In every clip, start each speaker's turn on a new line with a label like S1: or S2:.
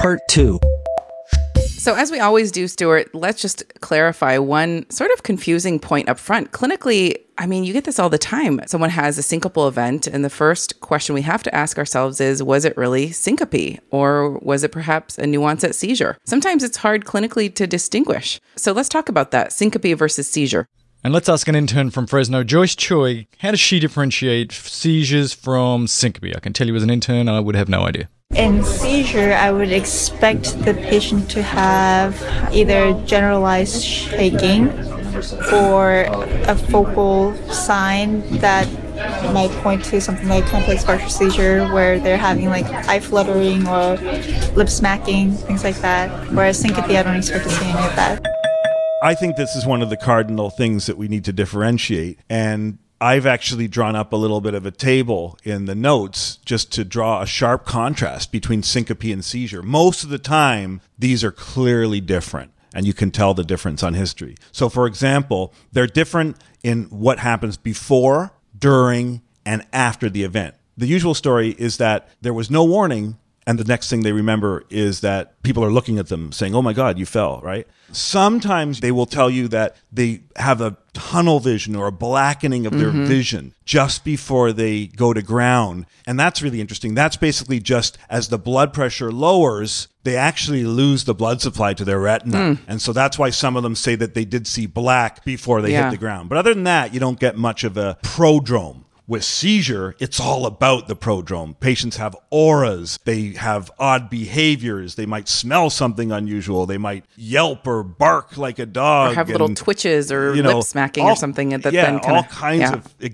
S1: Part 2.
S2: So as we always do, Stuart, let's just clarify one sort of confusing point up front. Clinically, I mean, you get this all the time. Someone has a syncopal event, and the first question we have to ask ourselves is, was it really syncope? Or was it perhaps a new onset seizure? Sometimes it's hard clinically to distinguish. So let's talk about that, syncope versus seizure.
S3: And let's ask an intern from Fresno, Joyce Choi, how does she differentiate seizures from syncope? I can tell you as an intern, I would have no idea.
S4: In seizure, I would expect the patient to have either generalized shaking or a focal sign that might point to something like complex partial seizure, where they're having like eye fluttering or lip smacking, things like that. Whereas syncope, I don't expect to see any of that.
S5: I think this is one of the cardinal things that we need to differentiate. And I've actually drawn up a little bit of a table in the notes just to draw a sharp contrast between syncope and seizure. Most of the time, these are clearly different, and you can tell the difference on history. So, for example, they're different in what happens before, during, and after the event. The usual story is that there was no warning, and the next thing they remember is that people are looking at them saying, oh my God, you fell, right? Sometimes they will tell you that they have a tunnel vision or a blackening of their vision just before they go to ground. And that's really interesting. That's basically just as the blood pressure lowers, they actually lose the blood supply to their retina. And so that's why some of them say that they did see black before they hit the ground. But other than that, you don't get much of a prodrome. With seizure, it's all about the prodrome. Patients have auras. They have odd behaviors. They might smell something unusual. They might yelp or bark like a dog.
S2: Or have little twitches or lip smacking or something. That then
S5: all kinds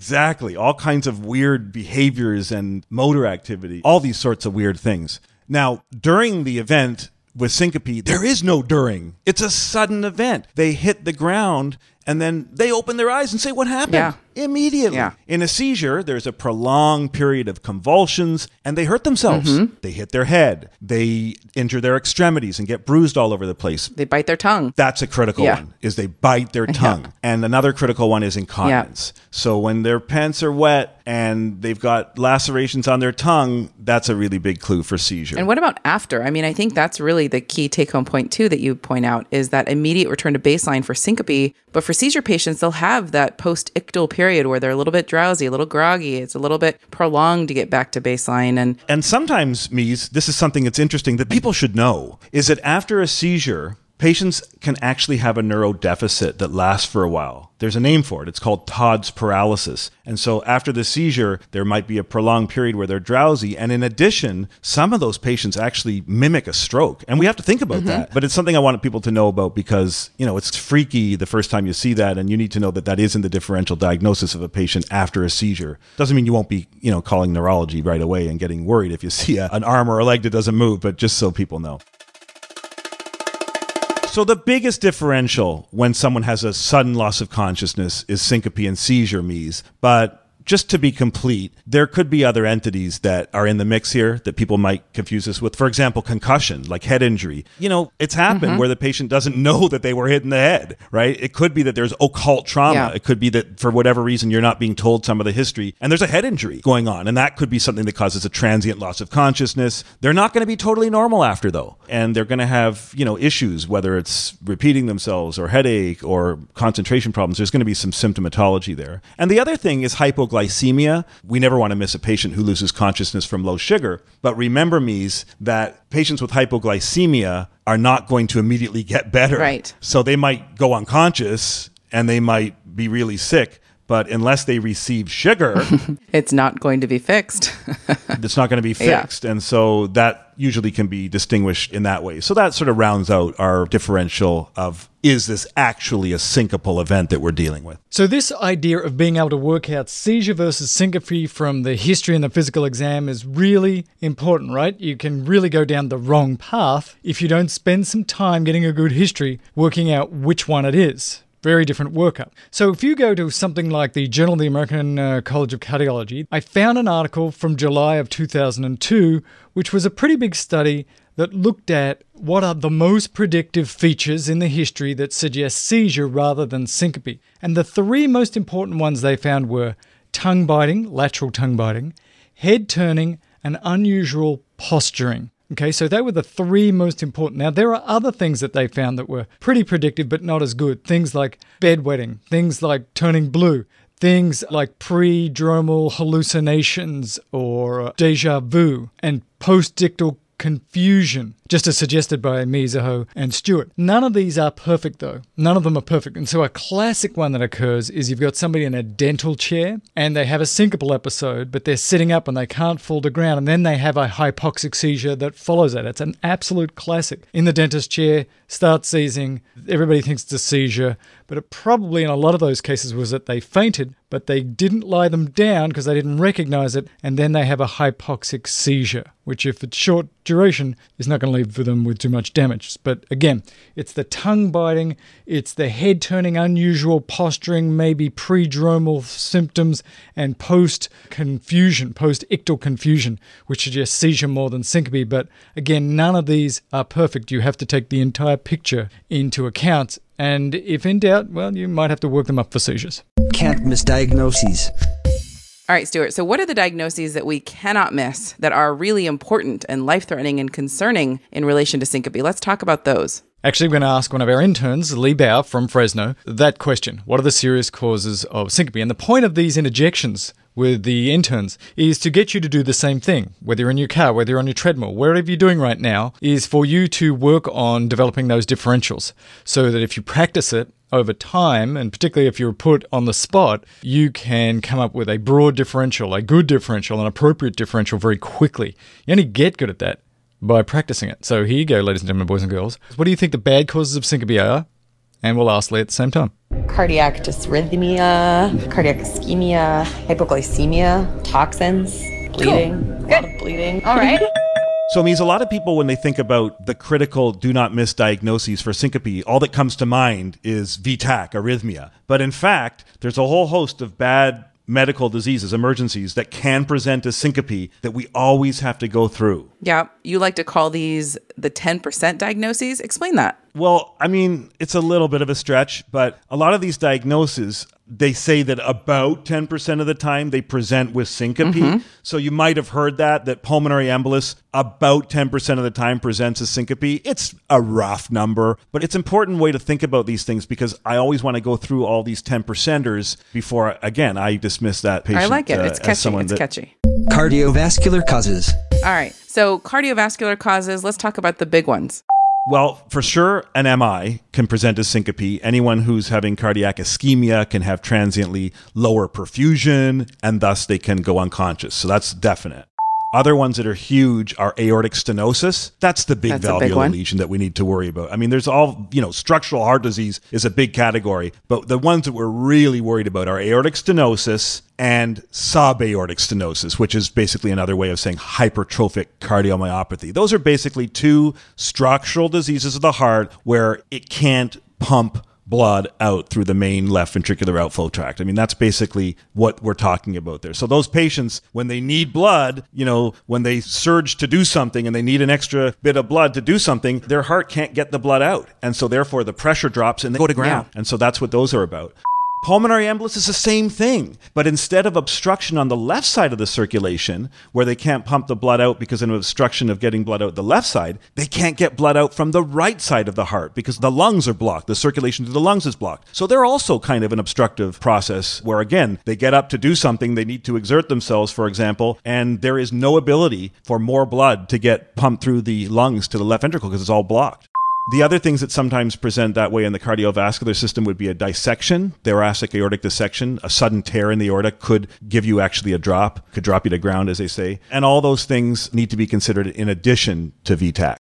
S5: of weird behaviors and motor activity. All these sorts of weird things. Now, during the event with syncope, there is no during. It's a sudden event. They hit the ground and then they open their eyes and say, what happened?
S2: Yeah.
S5: Immediately. Yeah. In a seizure, there's a prolonged period of convulsions, and they hurt themselves. They hit their head. They injure their extremities and get bruised all over the place.
S2: They bite their tongue.
S5: That's a critical one, is they bite their tongue. And another critical one is incontinence. So when their pants are wet and they've got lacerations on their tongue, that's a really big clue for seizure.
S2: And what about after? I mean, I think that's really the key take-home point, too, that you point out, is that immediate return to baseline for syncope. But for seizure patients, they'll have that post-ictal period where they're a little bit drowsy, a little groggy. It's a little bit prolonged to get back to baseline.
S5: And sometimes, Mies, this is something that's interesting that people should know, is that after a seizure, patients can actually have a neurodeficit that lasts for a while. There's a name for it. It's called Todd's paralysis. And so after the seizure, there might be a prolonged period where they're drowsy. And in addition, some of those patients actually mimic a stroke. And we have to think about that. But it's something I want people to know about because, it's freaky the first time you see that. And you need to know that that isn't the differential diagnosis of a patient after a seizure. Doesn't mean you won't be, calling neurology right away and getting worried if you see an arm or a leg that doesn't move, but just so people know. So the biggest differential when someone has a sudden loss of consciousness is syncope and seizure, Mies. But just to be complete, there could be other entities that are in the mix here that people might confuse us with. For example, concussion, like head injury. It's happened where the patient doesn't know that they were hit in the head, right? It could be that there's occult trauma.
S2: Yeah.
S5: It could be that for whatever reason, you're not being told some of the history and there's a head injury going on. And that could be something that causes a transient loss of consciousness. They're not going to be totally normal after though. And they're going to have, issues, whether it's repeating themselves or headache or concentration problems. There's going to be some symptomatology there. And the other thing is hypoglycemia. We never want to miss a patient who loses consciousness from low sugar. But remember, Mies, that patients with hypoglycemia are not going to immediately get better.
S2: Right.
S5: So they might go unconscious and they might be really sick. But unless they receive sugar,
S2: it's not going to be fixed.
S5: It's not going to be fixed. Yeah. And so that usually can be distinguished in that way. So that sort of rounds out our differential of, is this actually a syncopal event that we're dealing with?
S3: So this idea of being able to work out seizure versus syncope from the history and the physical exam is really important, right? You can really go down the wrong path if you don't spend some time getting a good history working out which one it is. Very different workup. So if you go to something like the Journal of the American College of Cardiology, I found an article from July of 2002, which was a pretty big study that looked at what are the most predictive features in the history that suggest seizure rather than syncope. And the three most important ones they found were tongue biting, lateral tongue biting, head turning, and unusual posturing. Okay, so they were the three most important. Now, there are other things that they found that were pretty predictive, but not as good. Things like bedwetting, things like turning blue, things like predromal hallucinations or deja vu, and postdictal confusion, just as suggested by Mizuho and Stewart. None of these are perfect, though. None of them are perfect. And so a classic one that occurs is you've got somebody in a dental chair and they have a syncopal episode, but they're sitting up and they can't fall to ground, and then they have a hypoxic seizure that follows that. It's an absolute classic. In the dentist chair, starts seizing, everybody thinks it's a seizure, but it probably in a lot of those cases was that they fainted, but they didn't lie them down because they didn't recognize it, and then they have a hypoxic seizure, which if it's short duration is not going to leave them with too much damage. But again, it's the tongue biting, it's the head turning, unusual posturing, maybe predromal symptoms, and post-confusion, post-ictal confusion, which suggests seizure more than syncope. But again, none of these are perfect. You have to take the entire picture into account. And if in doubt, well, you might have to work them up for seizures.
S1: Can't miss diagnoses.
S2: All right, Stuart. So what are the diagnoses that we cannot miss that are really important and life-threatening and concerning in relation to syncope? Let's talk about those.
S3: Actually, we're going to ask one of our interns, Lee Bauer from Fresno, that question. What are the serious causes of syncope? And the point of these interjections with the interns is to get you to do the same thing, whether you're in your car, whether you're on your treadmill, wherever you're doing right now, is for you to work on developing those differentials so that if you practice it over time, and particularly if you're put on the spot, you can come up with a broad differential, a good differential, an appropriate differential very quickly. You only get good at that by practicing it. So here you go, ladies and gentlemen, boys and girls. What do you think the bad causes of syncope are? And we'll ask Lee at the same time.
S6: Cardiac dysrhythmia, cardiac ischemia, hypoglycemia, toxins, bleeding, a lot of bleeding.
S7: All right.
S5: So it means a lot of people, when they think about the critical do not miss diagnoses for syncope, all that comes to mind is VTAC, arrhythmia. But in fact, there's a whole host of bad medical diseases, emergencies that can present as syncope that we always have to go through.
S2: Yeah, you like to call these the 10% diagnoses. Explain that.
S5: Well, I mean, it's a little bit of a stretch, but a lot of these diagnoses, they say that about 10% of the time they present with syncope. Mm-hmm. So you might have heard that pulmonary embolus about 10% of the time presents as syncope. It's a rough number, but it's an important way to think about these things because I always want to go through all these 10%ers before, again, I dismiss that patient.
S2: I like it. It's catchy. It's catchy.
S1: Cardiovascular causes.
S2: All right. So cardiovascular causes, let's talk about the big ones.
S5: Well, for sure, an MI can present as syncope. Anyone who's having cardiac ischemia can have transiently lower perfusion, and thus they can go unconscious. So that's definite. Other ones that are huge are aortic stenosis. That's the big valvular lesion that we need to worry about. I mean, there's all, structural heart disease is a big category, but the ones that we're really worried about are aortic stenosis and subaortic stenosis, which is basically another way of saying hypertrophic cardiomyopathy. Those are basically two structural diseases of the heart where it can't pump blood out through the main left ventricular outflow tract. I mean, that's basically what we're talking about there. So those patients, when they need blood, when they surge to do something and they need an extra bit of blood to do something, their heart can't get the blood out. And so therefore the pressure drops and they go to ground. Yeah. And so that's what those are about. Pulmonary embolus is the same thing, but instead of obstruction on the left side of the circulation, where they can't pump the blood out because of an obstruction of getting blood out the left side, they can't get blood out from the right side of the heart because the lungs are blocked. The circulation to the lungs is blocked. So they're also kind of an obstructive process where, again, they get up to do something, they need to exert themselves, for example, and there is no ability for more blood to get pumped through the lungs to the left ventricle because it's all blocked. The other things that sometimes present that way in the cardiovascular system would be a dissection, thoracic aortic dissection. A sudden tear in the aorta could give you actually a drop, could drop you to ground, as they say. And all those things need to be considered in addition to VTAC.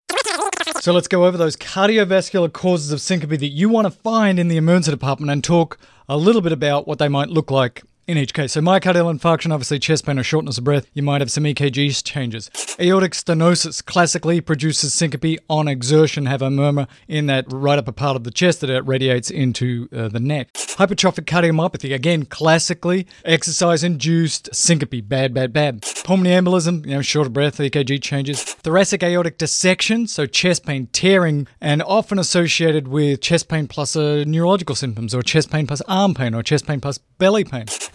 S3: So let's go over those cardiovascular causes of syncope that you want to find in the emergency department and talk a little bit about what they might look like in each case. So myocardial infarction, obviously chest pain or shortness of breath. You might have some EKG changes. Aortic stenosis classically produces syncope on exertion, have a murmur in that right upper part of the chest that it radiates into the neck. Hypertrophic cardiomyopathy, again, classically exercise-induced syncope. Bad. Pulmonary embolism, short of breath, EKG changes. Thoracic aortic dissection, so chest pain, tearing, and often associated with chest pain plus neurological symptoms, or chest pain plus arm pain, or chest pain plus belly pain.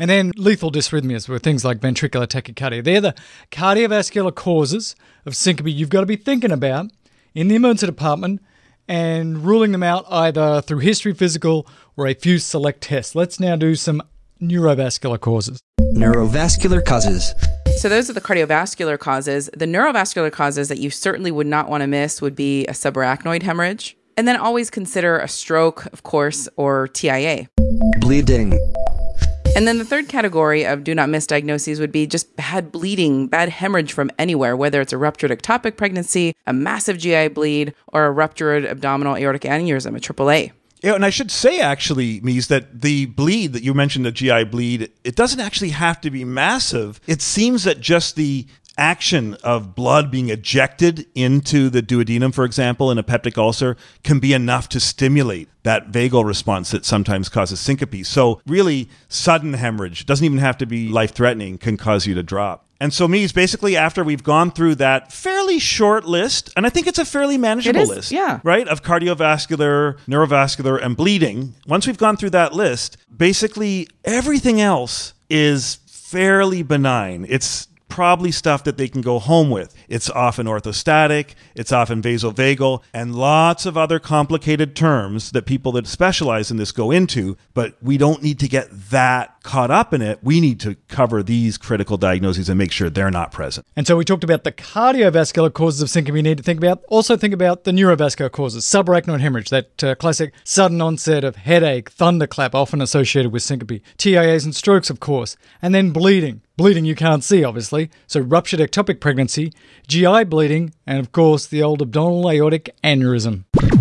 S3: And then lethal dysrhythmias were things like ventricular tachycardia. They're the cardiovascular causes of syncope you've got to be thinking about in the emergency department and ruling them out either through history, physical, or a few select tests. Let's now do some neurovascular causes.
S1: Neurovascular causes.
S2: So those are the cardiovascular causes. The neurovascular causes that you certainly would not want to miss would be a subarachnoid hemorrhage. And then always consider a stroke, of course, or TIA.
S1: Bleeding.
S2: And then the third category of do not miss diagnoses would be just bad bleeding, bad hemorrhage from anywhere, whether it's a ruptured ectopic pregnancy, a massive GI bleed, or a ruptured abdominal aortic aneurysm, a AAA.
S5: Yeah, and I should say, actually, Mies, that the bleed that you mentioned, the GI bleed, it doesn't actually have to be massive. It seems that just the action of blood being ejected into the duodenum, for example, in a peptic ulcer, can be enough to stimulate that vagal response that sometimes causes syncope. So really, sudden hemorrhage, doesn't even have to be life-threatening, can cause you to drop. And so, Mies, basically, after we've gone through that fairly short list, and I think it's a fairly manageable list,
S2: yeah,
S5: right, of cardiovascular, neurovascular, and bleeding, once we've gone through that list, basically everything else is fairly benign. It's probably stuff that they can go home with. It's often orthostatic, it's often vasovagal, and lots of other complicated terms that people that specialize in this go into, but we don't need to get that caught up in it. We need to cover these critical diagnoses and make sure they're not present.
S3: And so we talked about the cardiovascular causes of syncope you need to think about. Also think about the neurovascular causes. Subarachnoid hemorrhage, that classic sudden onset of headache, thunderclap, often associated with syncope. TIAs and strokes, of course. And then bleeding. Bleeding you can't see, obviously. So ruptured ectopic pregnancy, GI bleeding, and of course the old abdominal aortic aneurysm.